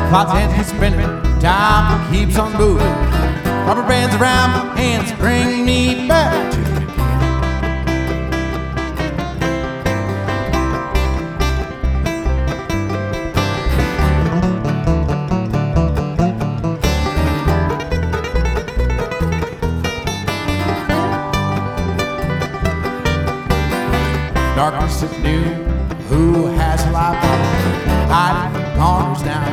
Clock's hands keep spinning, time keeps on moving. Rubber bands around my hands bring me back to you. Darkness at noon, who has a light on? Hiding in corners now,